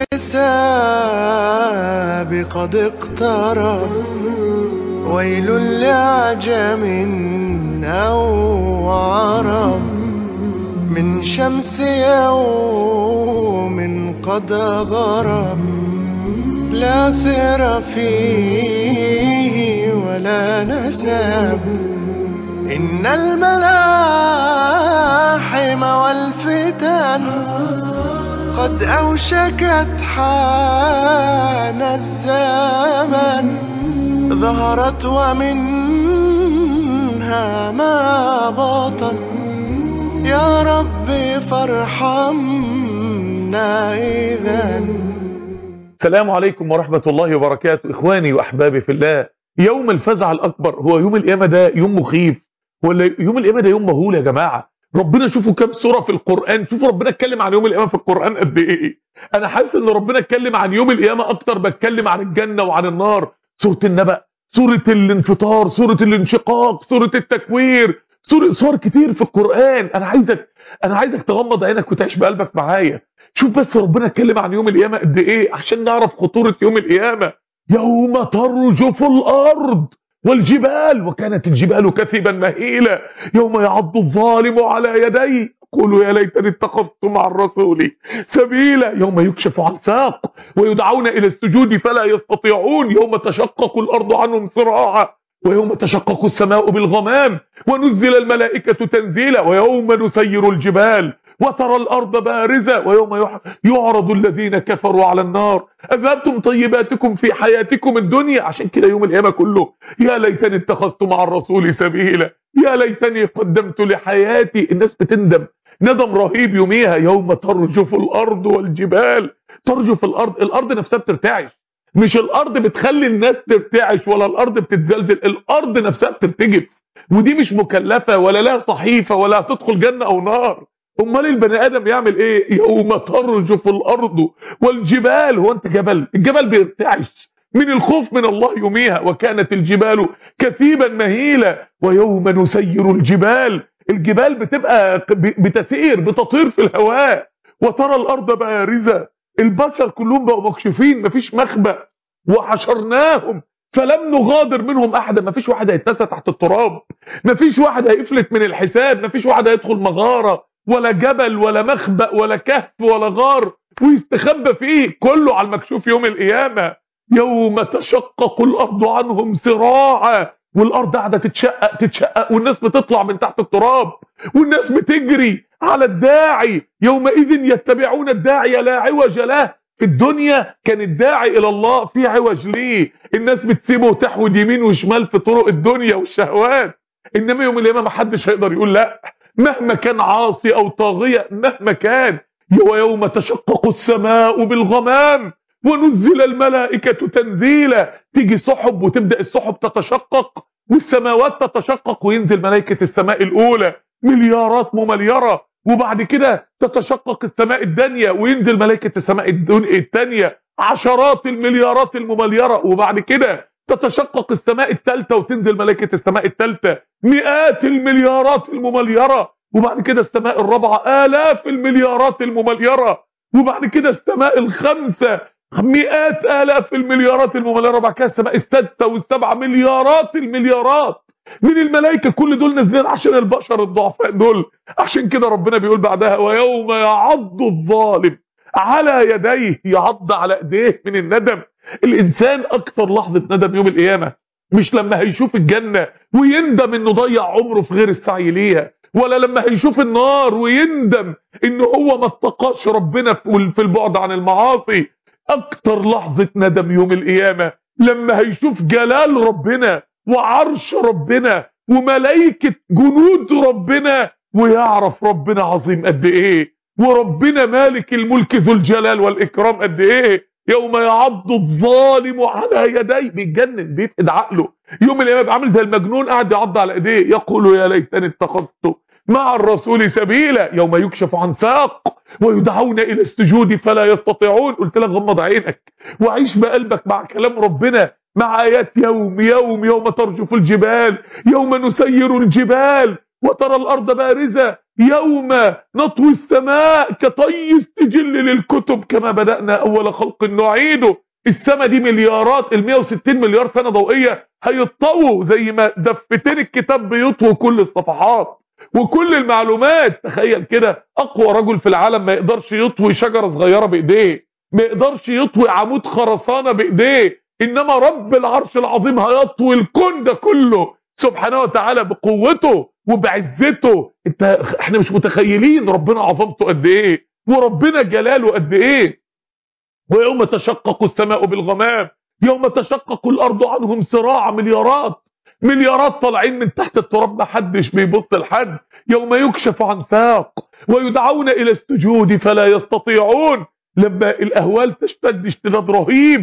الحساب قد اقترب، ويل لعجم أو عرب من شمس يوم قد غرب، لا سر فيه ولا نسب. إن الملاحم والفتن قد أوشكت حان الزمن، ظهرت ومنها ما بطن. يا ربي فارحمنا إذن. السلام عليكم ورحمة الله وبركاته. إخواني وأحبابي في الله، يوم الفزع الأكبر هو يوم القيامة. ده يوم مخيف ولا يوم القيامة ده يوم مهول يا جماعة؟ ربنا شوفوا كم سورة في القرآن، شوفوا ربنا اتكلم عن يوم القيامة في القرآن قد إيه. أنا حاسس إن ربنا اتكلم عن يوم القيامة أكتر بتكلم عن الجنة وعن النار. سورة النبأ، سورة الانفطار، سورة الانشقاق، سورة التكوير، سور كتير في القرآن. أنا عايزك تغمض عينك وتعيش بقلبك معايا. شوف بس ربنا اتكلم عن يوم القيامة قد ايه عشان نعرف خطورة يوم القيامة. يوم ترجف الارض والجبال وكانت الجبال كثيبا مهيلا، يوم يعض الظالم على يديه يقول يا ليتني اتخذت مع الرسول سبيلا، يوم يكشف عن ساق ويدعون الى السجود فلا يستطيعون، يوم تشقق الارض عنهم صراعا، ويوم تشقق السماء بالغمام ونزل الملائكة تنزيلا، ويوم نسير الجبال وترى الأرض بارزة، ويوم يعرض الذين كفروا على النار أذهبتم طيباتكم في حياتكم الدنيا. عشان كده يوم القيامة كله يا ليتني اتخذت مع الرسول سبيلا، يا ليتني قدمت لحياتي. الناس بتندم ندم رهيب يوميها. يوم ترجف الأرض والجبال، ترجف الأرض نفسها بترتعش، مش الأرض بتخلي الناس ترتعش ولا الأرض بتتزلزل، الأرض نفسها بترتجف، ودي مش مكلفة ولا لها صحيفة ولا هتدخل جنة أو نار. امال البني ادم يعمل ايه؟ يوم ترجف الارض والجبال. هو انت الجبل بيرتعش من الخوف من الله يوميها. وكانت الجبال كثيبا مهيلة، ويوم نسير الجبال بتبقى بتسير بتطير في الهواء. وترى الارض بارزة، البشر كلهم بقوا مكشوفين مفيش مخبأ. وحشرناهم فلم نغادر منهم احدا، مفيش واحد هيتنسى تحت التراب، مفيش واحد هيفلت من الحساب، مفيش واحد هيدخل مغارة ولا جبل ولا مخبأ ولا كهف ولا غار ويستخبى فيه، كله على المكشوف يوم القيامة. يوم تشقق الأرض عنهم سراعا، والأرض قاعدة تتشقق والناس بتطلع من تحت التراب والناس بتجري على الداعي. يومئذ يتبعون الداعي لا عوج له. في الدنيا كان الداعي إلى الله في عوج ليه، الناس بتسيبه وتحود يمين وشمال في طرق الدنيا والشهوات. إنما يوم القيامة محدش هيقدر يقول لا، مهما كان عاصي او طاغية مهما كان. ويوم تشقق السماء بالغمام ونزل الملائكة تنزيلا، تيجي سحب وتبدأ السحب تتشقق والسماوات تتشقق وينزل ملائكة السماء الاولى مليارات ممليرة، وبعد كده تتشقق السماء الدنيا وينزل ملائكة السماء الثانية عشرات المليارات الممليرة، وبعد كده تتشقق السماء الثالثة وتنزل ملائكة السماء الثالثة مئات المليارات الممليرة، وبعد كده السماء الرابعة آلاف المليارات الممليرة، وبعد كده السماء الخامسة مئات آلاف المليارات الممليرة، وبعد كده السماء السادسة والسبعة مليارات المليارات من الملائكة. كل دول نازلين عشان البشر الضعفاء دول. عشان كده ربنا بيقول بعدها ويوم يعض الظالم على يديه، يعض على ايديه من الندم. الانسان اكتر لحظة ندم يوم القيامة مش لما هيشوف الجنة ويندم انه ضيع عمره في غير السعي ليها، ولا لما هيشوف النار ويندم انه هو ما اتقاش ربنا في البعد عن المعاصي. اكتر لحظة ندم يوم القيامة لما هيشوف جلال ربنا وعرش ربنا وملائكة جنود ربنا ويعرف ربنا عظيم قد ايه وربنا مالك الملك ذو الجلال والإكرام قد ايه. يوم يعض الظالم على يديه، بيتجنن بيفقد عقله يوم القيامة، بيبقى عامل زي المجنون قاعد يعض على ايديه يقول يا ليتني اتخذت مع الرسول سبيلا. يوم يكشف عن ساق ويدعون الى السجود فلا يستطيعون. قلت لك غمض عينك وعيش بقلبك مع كلام ربنا، مع آيات يوم ترجف الجبال، يوم نسير الجبال وترى الأرض بارزة، يوم نطوي السماء كطي السجل للكتب كما بدأنا أول خلق نعيده. السماء دي مليارات، ال 160 مليار سنة ضوئية هيتطووا زي ما دفتين الكتاب بيطووا كل الصفحات وكل المعلومات. تخيل كده، أقوى رجل في العالم ما يقدرش يطوي شجرة صغيرة بإيديه، ما يقدرش يطوي عمود خرسانة بإيديه، إنما رب العرش العظيم هيطوي الكون ده كله سبحانه وتعالى بقوته وبعزته. احنا مش متخيلين ربنا عظمته قد ايه وربنا جلاله قد ايه. ويوم تشقق السماء بالغمام، يوم تشقق الارض عنهم سراع، مليارات طالعين من تحت التراب، ما حدش بيبص لحد. يوم يكشف عن ساق ويدعون الى السجود فلا يستطيعون، لما الاهوال تشتد اشتداد رهيب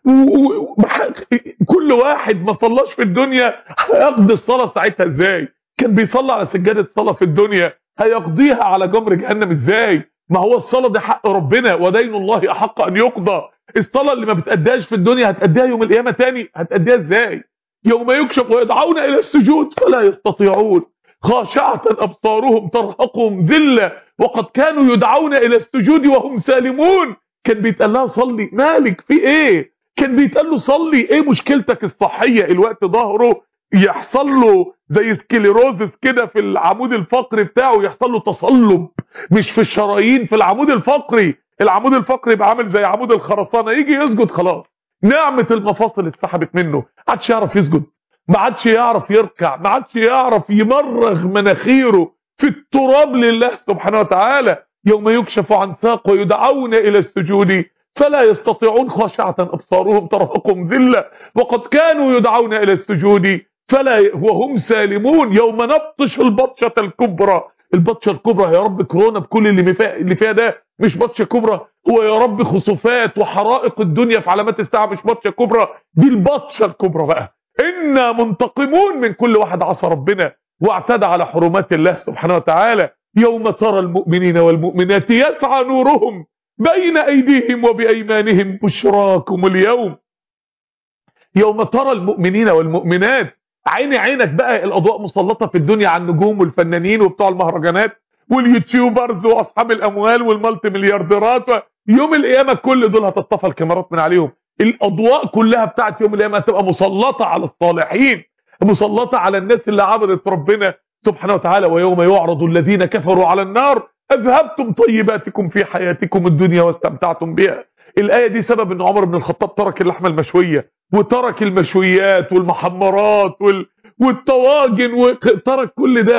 كل واحد ما صلاش في الدنيا هيقضي الصلاه ساعتها ازاي؟ كان بيصلي على سجاده صلاه في الدنيا، هيقضيها على جمر جهنم ازاي؟ ما هو الصلاه دي حق ربنا، ودين الله احق ان يقضى. الصلاه اللي ما بتأديهاش في الدنيا هتأديها يوم القيامه تاني، هتأديها ازاي؟ يوم يكشف ويدعون الى السجود فلا يستطيعون، خاشعة ابصارهم ترهقهم ذله وقد كانوا يدعون الى السجود وهم سالمون. كان بيتقال لها صلي، مالك في ايه؟ كان بيتقال له صلي، ايه مشكلتك الصحيه؟ الوقت ظهره يحصل له زي سكليروزس كده في العمود الفقري بتاعه، يحصل له تصلب مش في الشرايين، في العمود الفقري. العمود الفقري يبقى عامل زي عمود الخرسانه، يجي يسجد خلاص نعمه المفاصل اتسحبت منه، ما عادش يعرف يسجد، ما عادش يعرف يركع، ما عادش يعرف يمرغ مناخيره في التراب لله سبحانه وتعالى. يوم يكشف عن ساق ويدعون الى السجود فلا يستطيعون، خاشعة ابصارهم ترهقهم ذله وقد كانوا يدعون الى السجود فلا وهم سالمون. يوم نبطش البطشه الكبرى، البطشه الكبرى يا رب كورونا بكل اللي فيها ده مش بطشه كبرى، هو يا رب خسوفات وحرائق الدنيا في علامات الساعه مش بطشه كبرى، دي البطشه الكبرى بقى. إنا منتقمون من كل واحد عصى ربنا واعتدى على حرمات الله سبحانه وتعالى. يوم ترى المؤمنين والمؤمنات يسعى نورهم بين أيديهم وبأيمانهم بشراكم اليوم. يوم ترى المؤمنين والمؤمنات، عينك بقى الأضواء مسلطة في الدنيا على النجوم والفنانين وبتوع المهرجانات واليوتيوبرز وأصحاب الأموال والمالتي مليارديرات. يوم القيامة كل دول هتطفى الكاميرات من عليهم، الاضواء كلها بتاعت يوم القيامه هتبقى مسلطه على الصالحين، مسلطه على الناس اللي عبدت ربنا سبحانه وتعالى. ويوم يعرض الذين كفروا على النار اذهبتم طيباتكم في حياتكم الدنيا واستمتعتم بها. الايه دي سبب ان عمر بن الخطاب ترك اللحمه المشويه وترك المشويات والمحمرات والطواجن وترك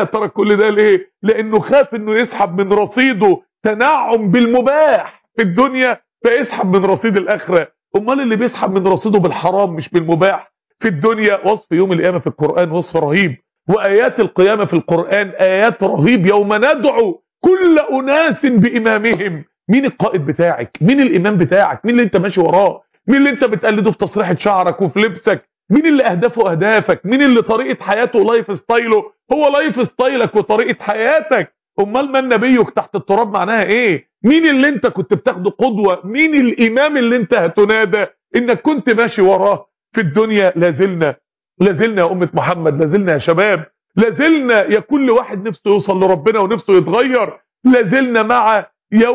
كل ده ليه؟ لانه خاف انه يسحب من رصيده تنعم بالمباح في الدنيا فيسحب من رصيد الاخره. امال اللي بيسحب من رصيده بالحرام مش بالمباح في الدنيا. وصف يوم القيامه في القران وصف رهيب، وايات القيامه في القران ايات رهيب. يوم ندعو كل اناس بامامهم، مين القائد بتاعك؟ مين الامام بتاعك؟ مين اللي انت ماشي وراه؟ مين اللي انت بتقلده في تصريحه شعرك وفي لبسك؟ مين اللي اهدافه اهدافك؟ مين اللي طريقه حياته لايف ستايله هو لايف ستايلك وطريقه حياتك؟ امال من نبيك تحت التراب معناها ايه؟ مين اللي انت كنت بتاخده قدوة؟ مين الامام اللي انت هتنادى انك كنت ماشي وراه في الدنيا؟ لازلنا يا امة محمد، لازلنا يا شباب، لازلنا يا كل واحد نفسه يوصل لربنا ونفسه يتغير، لازلنا مع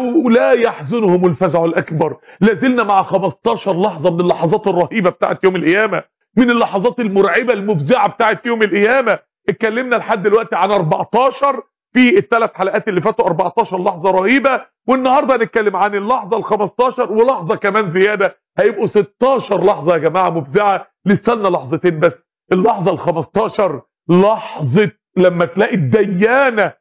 لا يحزنهم الفزع الاكبر، لازلنا مع 15 لحظة من اللحظات الرهيبة بتاعت يوم القيامة، من اللحظات المرعبة المفزعة بتاعت يوم القيامة. اتكلمنا لحد دلوقتي عن 14 في الثلاث حلقات اللي فاتوا، 14 لحظة رهيبة، والنهاردة هنتكلم عن اللحظة ال15 ولحظة كمان زيادة، هيبقوا 16 لحظة يا جماعة مفزعة. لسه لنا لحظتين بس. اللحظة ال15 لحظة لما تلاقي الديانة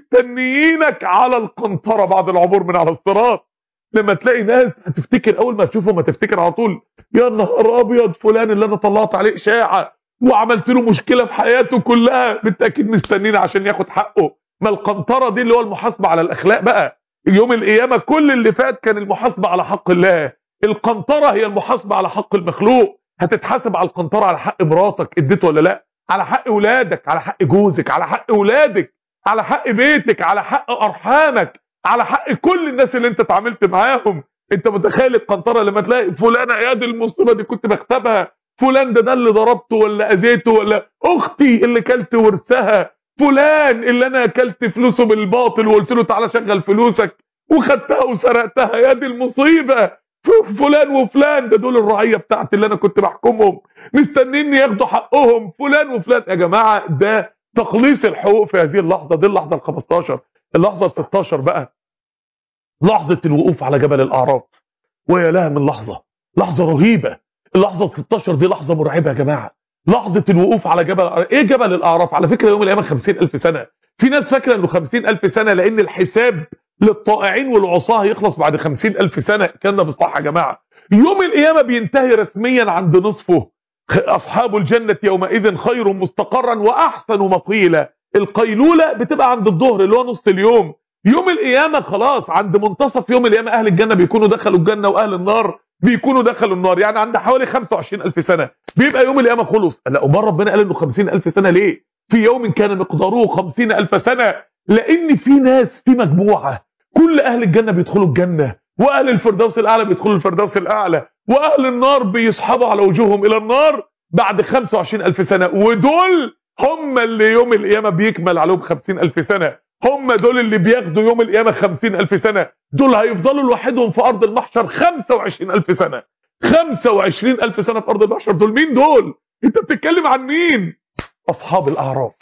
مستنيينك على القنطرة بعد العبور من على الصراط، لما تلاقي ناس هتفتكر اول ما تشوفهم هتفتكر على طول يا نهار ابيض فلان اللي انا طلعت عليه اشاعة وعملت له مشكلة في حياته كلها بالتأكيد مستنينا عشان ياخد حقه. ما القنطرة دي اللي هو المحاسبة على الأخلاق بقى. يوم القيامة كل اللي فات كان المحاسبة على حق الله، القنطرة هي المحاسبة على حق المخلوق. هتتحاسب على القنطرة على حق مراتك اديته ولا لا، على حق اولادك، على حق جوزك، على حق اولادك، على حق بيتك، على حق ارحامك، على حق كل الناس اللي انت اتعاملت معاهم. انت متخيل القنطرة لما تلاقي فلانة عياد المصيبة دي كنت بكتبها، فلان ده اللي ضربته ولا اذيته، ولا اختي اللي كلت ورثها، فلان اللي انا اكلت فلوسه بالباطل وقلت له تعالى شغل فلوسك وخدتها وسرقتها، يا دي المصيبه. فلان وفلان ده دول الرعيه بتاعتي اللي انا كنت بحكمهم، مستنيني ياخدوا حقهم. فلان وفلان. يا جماعه ده تخليص الحقوق في هذه اللحظه. دي اللحظه ال15. اللحظه ال16 بقى لحظه الوقوف على جبل الاعراف. ويا لها من لحظه رهيبه. اللحظه ال16 دي لحظه مرعبه يا جماعه. لحظه الوقوف على جبل ايه جبل الاعراف؟ على فكره يوم القيامه 50,000 سنه. في ناس فاكره انه 50,000 سنه لان الحساب للطائعين والعصاه هيخلص بعد 50,000 سنه. الكلام ده مش صح يا جماعه. يوم القيامه بينتهي رسميا عند نصفه. اصحاب الجنه يومئذ خير مستقرا واحسن مقيلا. القيلوله بتبقى عند الظهر اللي هو نص اليوم. يوم القيامه خلاص عند منتصف يوم القيامه اهل الجنه بيكونوا دخلوا الجنه واهل النار بيكونوا دخلوا النار. يعني عند حوالي 25,000 سنه بيبقى يوم القيامه خلص. لا امال ربنا قال انه 50,000 سنه ليه؟ في يوم كان مقداره 50,000 سنه. لان في ناس، في مجموعه كل اهل الجنه بيدخلوا الجنه، واهل الفردوس الاعلى بيدخلوا الفردوس الاعلى، واهل النار بيصحبوا على وجوههم الى النار بعد 25,000 سنه. ودول هم اللي يوم القيامه بيكمل عليهم 50,000 سنه. هم دول اللي بياخدوا يوم القيامه 50,000 سنه. دول هيفضلوا لوحدهم في ارض المحشر 25,000 سنه. 25,000 سنه في ارض المحشر. دول مين دول؟ انت بتتكلم عن مين؟ اصحاب الاعراف.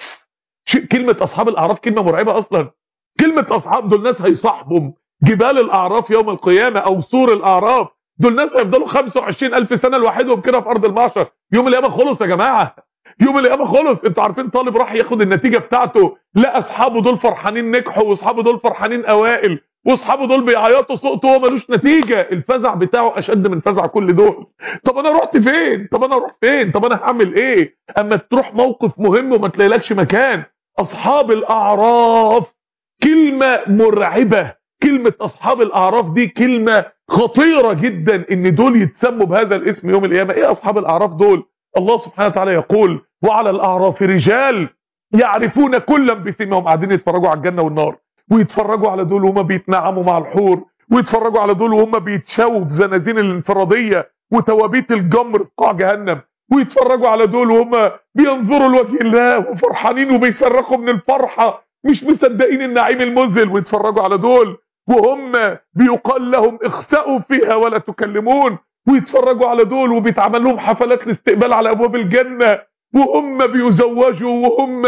كلمه اصحاب الاعراف كلمه مرعبه اصلا. كلمه اصحاب دول ناس هيصاحبهم جبال الاعراف يوم القيامه او سور الاعراف. دول ناس هيفضلوا 25,000 سنه لوحدهم كده في ارض المحشر. يوم القيامه خلص يا جماعه. يوم القيامه خلص. انتوا عارفين طالب راح ياخد النتيجه بتاعته، لا اصحابه دول فرحانين نجحوا واصحابه دول فرحانين اوائل واصحابه دول بيعيطوا صوته وهو ملوش نتيجه. الفزع بتاعه اشد من فزع كل دول. طب انا رحت فين؟ طب انا اروح فين؟ طب انا هعمل ايه اما تروح موقف مهم وما تلاقيلكش مكان؟ اصحاب الاعراف كلمه مرعبه. كلمه اصحاب الاعراف دي كلمه خطيره جدا ان دول يتسموا بهذا الاسم يوم القيامه. ايه اصحاب الاعراف دول؟ الله سبحانه وتعالى يقول وعلى الاعراف رجال يعرفون كلا بسيماهم. قاعدين يتفرجوا على الجنه والنار ويتفرجوا على دول وهم بيتنعموا مع الحور، ويتفرجوا على دول وهم بيتشووا في زنازين الانفراديه وتوابيت الجمر في قاع جهنم، ويتفرجوا على دول وهم بينظروا لوجه الله وفرحانين وبيصرخوا من الفرحه مش مصدقين النعيم المذهل، ويتفرجوا على دول وهم بيقال لهم اخسأوا فيها ولا تكلمون، ويتفرجوا على دول وبيتعمل لهم حفلات الاستقبال على ابواب الجنه وهم بيزوجوا وهم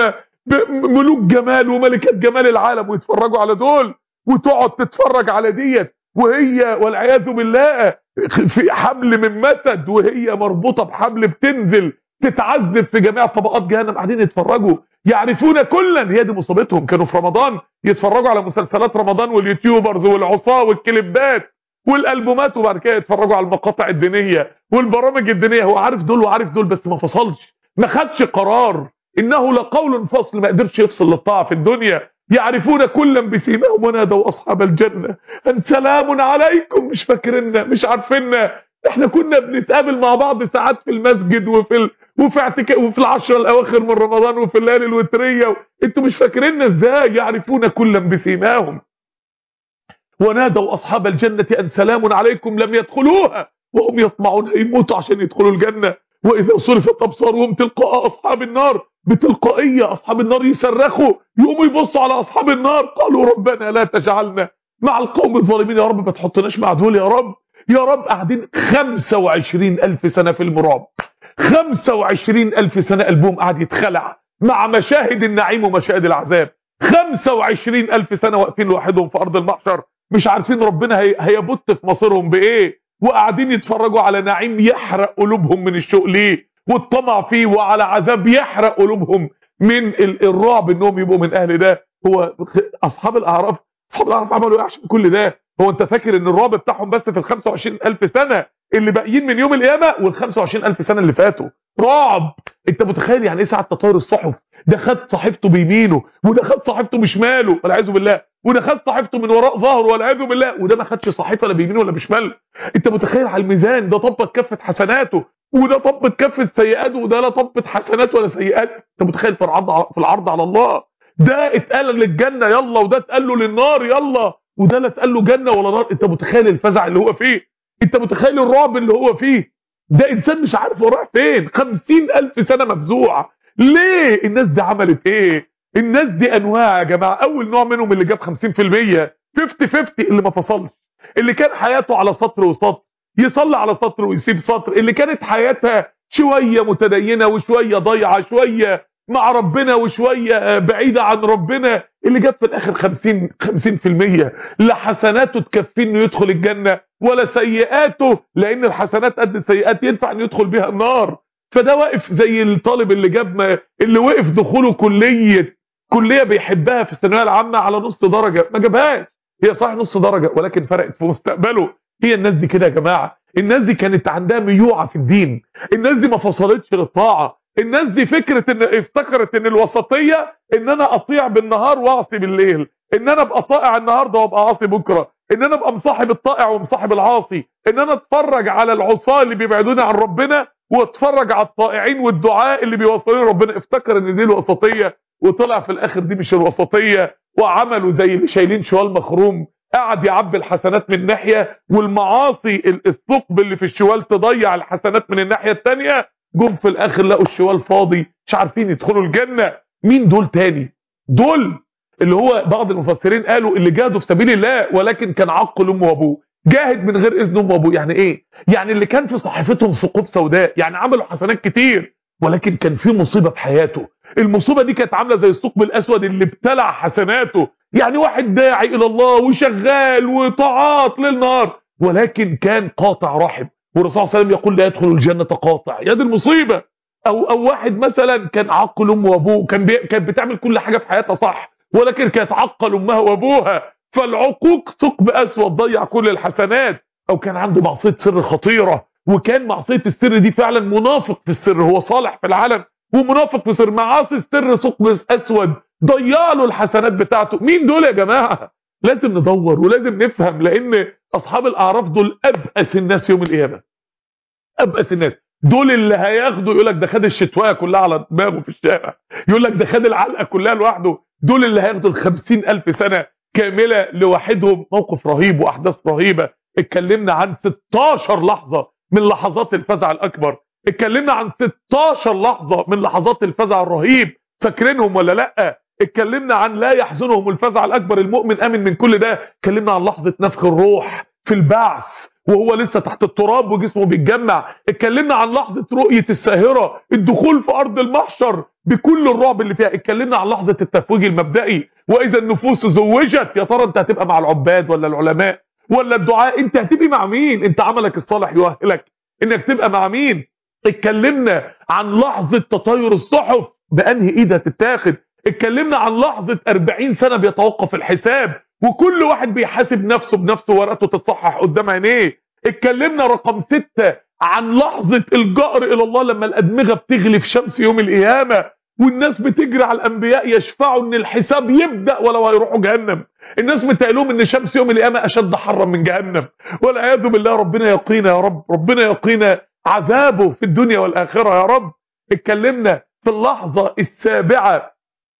ملوك جمال وملكات جمال العالم، ويتفرجوا على دول وتقعد تتفرج على ديت وهي والعياذ بالله في حبل من مسد وهي مربوطه بحبل بتنزل تتعذب في جميع طبقات جهنم. قاعدين يتفرجوا يعرفون كلا. هي دي مصيبتهم. كانوا في رمضان يتفرجوا على مسلسلات رمضان واليوتيوبرز والعصاه والكليبات والالبومات، وبعد كده يتفرجوا على المقاطع الدينيه والبرامج الدينيه. هو عارف دول وعارف دول بس ما فصلش، ما خدش قرار. انه لقول فصل. ما قدرش يفصل للطاعه في الدنيا. يعرفون كلا بسيماهم ونادوا اصحاب الجنه ان سلام عليكم. مش فاكريننا، مش عارفيننا. احنا كنا بنتقابل مع بعض ساعات في المسجد وفي العشر الاواخر من رمضان وفي الليالي الوتريه. انتوا مش فاكريننا ازاي؟ يعرفون كلا بسيماهم ونادوا اصحاب الجنه ان سلام عليكم لم يدخلوها وهم يطمعون يموتوا عشان يدخلوا الجنه. واذا صرفت ابصارهم تلقاء اصحاب النار بتلقائيه اصحاب النار يصرخوا يقوموا يبصوا على اصحاب النار قالوا ربنا لا تجعلنا مع القوم الظالمين. يا رب ما تحطناش مع دول يا رب. يا رب. قاعدين 25,000 سنه في المراب. 25,000 سنه قلبهم قاعد يتخلع مع مشاهد النعيم ومشاهد العذاب. 25,000 سنه واقفين لوحدهم في ارض المحشر مش عارفين ربنا هيبت في مصيرهم بايه، وقاعدين يتفرجوا على نعيم يحرق قلوبهم من الشوق ليه والطمع فيه، وعلى عذاب يحرق قلوبهم من الرعب انهم يبقوا من اهل ده. هو اصحاب الاعراف عملوا ايه عشان كل ده؟ هو انت فاكر ان الرعب بتاعهم بس في ال 25,000 سنه اللي باقيين من يوم القيامه وال 25,000 سنه اللي فاتوا رعب؟ انت متخيل يعني ايه ساعه تطاير الصحف؟ ده خد صحيفته بيمينه وده خد صحيفته بشماله والعياذ بالله، وده خد صحيفته من وراء ظهره والعياذ بالله، وده ما خدش صحيفه لا بيمينه ولا بشماله. انت متخيل على الميزان ده طبت كفه حسناته وده طبت كفه سيئاته وده لا طبت حسنات ولا سيئات. انت متخيل في العرض على الله؟ ده اتقال للجنه يلا وده اتقال له للنار يلا وده لا اتقال له جنه ولا نار. انت متخيل الفزع اللي هو فيه؟ انت متخيل الرعب اللي هو فيه؟ ده انسان مش عارف هو رايح فين. 50,000 سنه مفزوع. ليه؟ الناس دي عملت ايه؟ الناس دي انواع يا جماعه. اول نوع منهم اللي جاب 50%، 50-50، اللي ما فصلش، اللي كان حياته على سطر وسطر، يصلي على سطر ويسيب سطر، اللي كانت حياتها شويه متدينه وشويه ضايعه، شويه مع ربنا وشويه بعيده عن ربنا، اللي جاب في الاخر 50%. لا حسناته تكفيه انه يدخل الجنه، ولا سيئاته، لان الحسنات قد السيئات ينفع انه يدخل بيها النار. فده واقف زي الطالب اللي اللي وقف دخوله كليه بيحبها في الثانويه العامه على نص درجه، ما جابهاش. هي صحيح نص درجه، ولكن فرقت في مستقبله. هي الناس دي كده يا جماعه. الناس دي كانت عندها ميوعه في الدين. الناس دي ما فصلتش للطاعه. الناس دي فكره ان افتكرت ان الوسطيه ان انا اطيع بالنهار واعصي بالليل، ان انا ابقى طائع النهارده وابقى عاصي بكره، ان انا ابقى مصاحب الطائع ومصاحب العاصي، ان انا اتفرج على العصاه اللي بيبعدوني عن ربنا واتفرج على الطائعين والدعاء اللي بيوصلوني ربنا. افتكر ان دي الوسطيه، وطلع في الاخر دي مش الوسطيه. وعملوا زي اللي شايلين شوال مخروم، قعد يعبي الحسنات من ناحيه والمعاصي الثقب اللي في الشوال تضيع الحسنات من الناحيه الثانيه. جم في الاخر لقوا الشوال فاضي، مش عارفين يدخلوا الجنه. مين دول تاني؟ دول اللي هو بعض المفسرين قالوا اللي جاهدوا في سبيل الله ولكن كان عقل امه وابوه، جاهد من غير اذن امه وابوه. يعني ايه؟ يعني اللي كان في صحيفتهم ثقوب سوداء، يعني عملوا حسنات كتير ولكن كان في مصيبه في حياته. المصيبه دي كانت عامله زي الثقب الاسود اللي ابتلع حسناته. يعني واحد داعي الى الله وشغال وطاعات ليل نهار، ولكن كان قاطع رحم، والرسول صلى الله عليه وسلم يقول لا يدخل الجنه قاطع. يا دي المصيبه. او واحد مثلا كان عقل امه وابوه، كانت بتعمل كل حاجه في حياتها صح، ولكن كانت عقل امها وابوها، فالعقوق ثقب اسود ضيع كل الحسنات. او كان عنده معصيه سر خطيره، وكان معصيه السر دي فعلا منافق في السر، هو صالح في العلن ومنافق في سر. معاصي السر ثقب اسود ضيع له الحسنات بتاعته. مين دول يا جماعه؟ لازم ندور ولازم نفهم، لان اصحاب الاعراف دول ابأس الناس يوم القيامه. ابأس الناس دول اللي هياخدوا، يقول لك ده خد الشتوايه كلها على دماغه في الشارع، يقول لك ده خد العلقه كلها لوحده. دول اللي هياخدوا ال50,000 سنه كامله لوحدهم. موقف رهيب واحداث رهيبه. اتكلمنا عن 16 لحظه من لحظات الفزع الاكبر، اتكلمنا عن 16 لحظه من لحظات الفزع الرهيب، فاكرينهم ولا لا؟ اتكلمنا عن لا يحزنهم الفزع الاكبر، المؤمن امن من كل ده. اتكلمنا عن لحظه نفخ الروح في البعث وهو لسه تحت التراب وجسمه بيتجمع. اتكلمنا عن لحظه رؤيه الساهره، الدخول في ارض المحشر بكل الرعب اللي فيها. اتكلمنا عن لحظه التفويج المبدئي، واذا النفوس زوجت. يا ترى انت هتبقى مع العباد ولا العلماء ولا الدعاء؟ انت هتبقى مع مين؟ انت عملك الصالح يؤهلك انك تبقى مع مين؟ اتكلمنا عن لحظه تطاير الصحف، بانهي ايد هتتاخد. اتكلمنا عن لحظه 40 سنه بيتوقف الحساب، وكل واحد بيحاسب نفسه بنفسه، ورقته تتصحح قدام عينيه. اتكلمنا رقم 6 عن لحظة الجأر إلى الله، لما الأدمغة بتغلي في شمس يوم القيامة، والناس بتجري على الأنبياء يشفعوا إن الحساب يبدأ ولو هيروحوا جهنم. الناس متقالهم إن شمس يوم القيامة أشد حرا من جهنم، والعياذ بالله. ربنا يقينا يا رب، ربنا يقينا عذابه في الدنيا والآخرة يا رب. اتكلمنا في اللحظة السابعة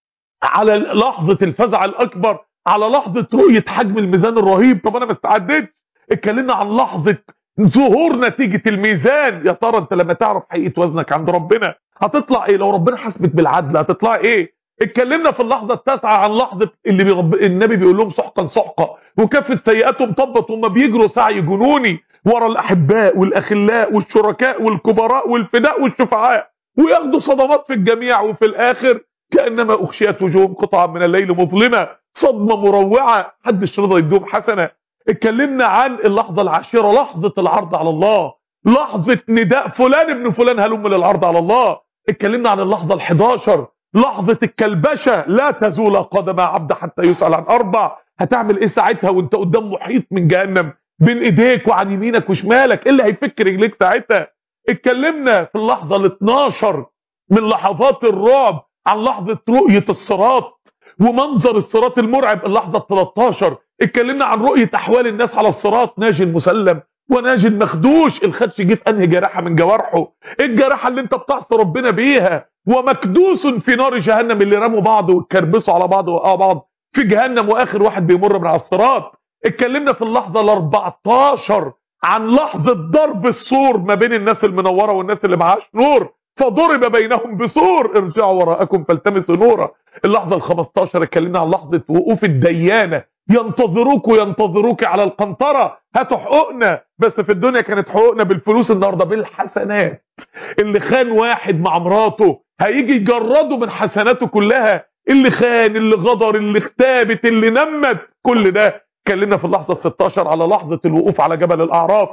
على لحظة الفزع الأكبر، على لحظة رؤية حجم الميزان الرهيب. طب أنا ما استعدتش. اتكلمنا عن لحظة ظهور نتيجة الميزان. يا ترى انت لما تعرف حقيقة وزنك عند ربنا هتطلع ايه؟ لو ربنا حاسبك بالعدل هتطلع ايه؟ اتكلمنا في اللحظة التاسعة عن لحظة اللي النبي بيقول لهم سحقا سحقا، وكافة سيئاتهم طبت، وهم بيجروا سعي جنوني ورا الأحباء والأخلاء والشركاء والكبراء والفداء والشفعاء، وياخدوا صدمات في الجميع، وفي الآخر كأنما أغشيت وجوههم قطعا من الليل مظلمة، صدمة مروعة محدش رضى يدوم حسنة. اتكلمنا عن اللحظة العاشرة، لحظة العرض على الله، لحظة نداء فلان ابن فلان هلم للعرض على الله. اتكلمنا عن اللحظة ال11، لحظة الكلبشة، لا تزول قدم عبد حتى يسأل عن 4. هتعمل ايه ساعتها وانت قدام محيط من جهنم بين ايديك وعن يمينك وشمالك؟ ايه اللي هيفك رجليك ساعتها؟ اتكلمنا في اللحظة ال12 من لحظات الرعب عن لحظة رؤية الصراط ومنظر الصراط المرعب. اللحظة ال13 اتكلمنا عن رؤية احوال الناس على الصراط، ناجي مسلم وناجي مخدوش. الخدش جه في انهي جراحة من جوارحه؟ الجراحة اللي انت بتعصي ربنا بيها. ومكدوس في نار جهنم، اللي رموا بعض واتكربسوا على بعض ووقعوا بعض في جهنم، واخر واحد بيمر من على الصراط. اتكلمنا في اللحظة ال14 عن لحظة ضرب السور ما بين الناس المنورة والناس اللي معهاش نور، فضرب بينهم بسور ارجعوا وراءكم فالتمسوا نورا. اللحظة ال15 اتكلمنا عن لحظة وقوف الديانة، ينتظروك على القنطرة، هاتوا حقوقنا. بس في الدنيا كانت حقوقنا بالفلوس، النهارده بالحسنات. اللي خان واحد مع مراته هيجي يجرده من حسناته كلها، اللي خان، اللي غدر، اللي اختابت، اللي نمت، كل ده. اتكلمنا في اللحظة ال16 على لحظة الوقوف على جبل الأعراف،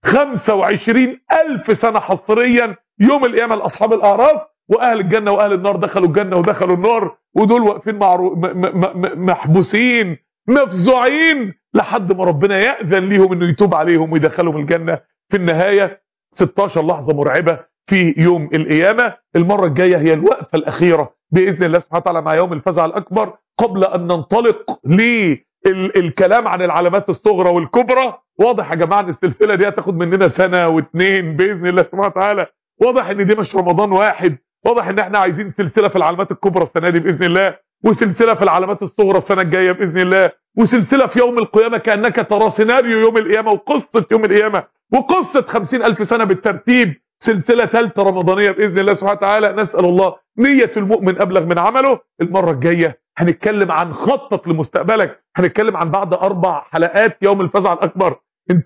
25,000 سنة حصريا يوم القيامة لأصحاب الأعراف، وأهل الجنة وأهل النار دخلوا الجنة ودخلوا النار، ودول واقفين محبوسين مفزوعين لحد ما ربنا يأذن ليهم انه يتوب عليهم ويدخلهم الجنة. في النهاية 16 لحظة مرعبة في يوم القيامة. المرة الجاية هي الوقفة الأخيرة بإذن الله سبحانه وتعالى مع يوم الفزع الأكبر، قبل أن ننطلق للكلام عن العلامات الصغرى والكبرى. واضح يا جماعة ان السلسلة دي هتاخد مننا سنة واتنين بإذن الله سبحانه وتعالى. واضح ان دي مش رمضان واحد، واضح ان احنا عايزين سلسلة في العلامات الكبرى السنة دي بإذن الله، وسلسلة في العلامات الصغرى السنة الجاية بإذن الله، وسلسلة في يوم القيامة كأنك ترى سيناريو يوم القيامة وقصة يوم القيامة وقصة 50,000 سنة بالترتيب. سلسلة ثالثة رمضانية بإذن الله سبحانه وتعالى. نسأل الله نية المؤمن أبلغ من عمله. المرة الجاية هنتكلم عن خطط لمستقبلك، هنتكلم عن بعد 4 حلقات يوم الفزع الأكبر.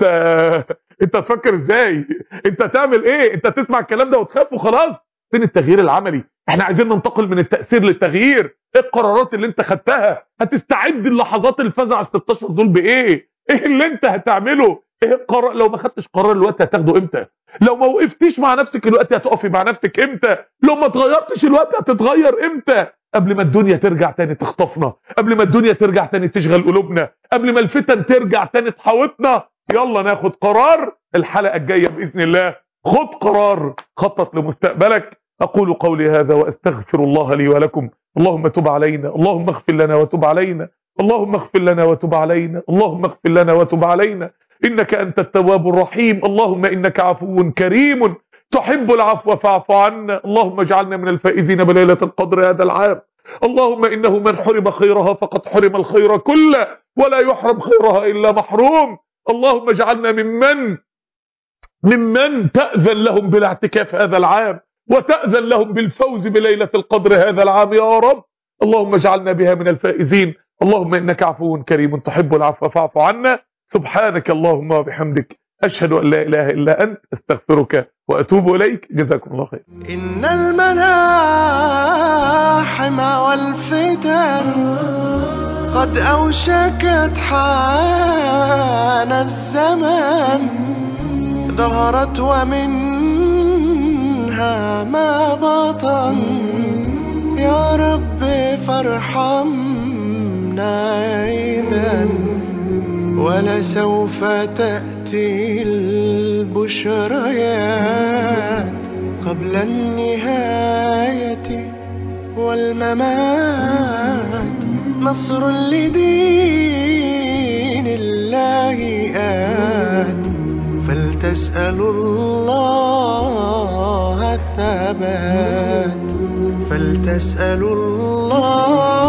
انت تفكر ازاي؟ انت تعمل ايه؟ انت تسمع الكلام ده وتخاف وخلاص؟ فين التغيير العملي؟ احنا عايزين ننتقل من التأثير للتغيير. ايه القرارات اللي انت خدتها؟ هتستعد اللحظات الفزع ال16 دول بايه؟ ايه اللي انت هتعمله؟ ايه القرار؟ لو ما خدتش قرار الوقت هتاخده امتى؟ لو ما وقفتيش مع نفسك الوقت هتقفي مع نفسك امتى؟ لو ما اتغيرتش الوقت هتتغير امتى؟ قبل ما الدنيا ترجع تاني تخطفنا، قبل ما الدنيا ترجع تاني تشغل قلوبنا، قبل ما الفتن ترجع تاني تحاوطنا. يلا ناخد قرار. الحلقة الجاية بإذن الله خد قرار، خطط لمستقبلك. أقول قولي هذا وأستغفر الله لي ولكم. اللهم تب علينا، اللهم اغفر لنا وتب علينا، اللهم اغفر لنا وتب علينا، اللهم اغفر لنا وتب علينا، إنك أنت التواب الرحيم. اللهم إنك عفو كريم تحب العفو فاعف عنا. اللهم اجعلنا من الفائزين بليلة القدر هذا العام. اللهم إنه من حرم خيرها فقد حرم الخير كله، ولا يحرم خيرها إلا محروم. اللهم اجعلنا ممن تأذن لهم بالاعتكاف هذا العام، وتأذن لهم بالفوز بليلة القدر هذا العام يا رب. اللهم اجعلنا بها من الفائزين. اللهم إنك عفو كريم تحب العفو فاعف عنا. سبحانك اللهم وبحمدك، أشهد أن لا إله إلا أنت، أستغفرك وأتوب إليك. جزاكم الله خير. إن الملاحم والفتن قد أوشكت حان الزمان، ظهرت ومنها ما بطن. يا رب فارحمنا إذن، ولسوف تأتي البشريات قبل النهاية والممات. نصر لدين الله آت، فلتسألوا الله الثبات، فلتسألوا الله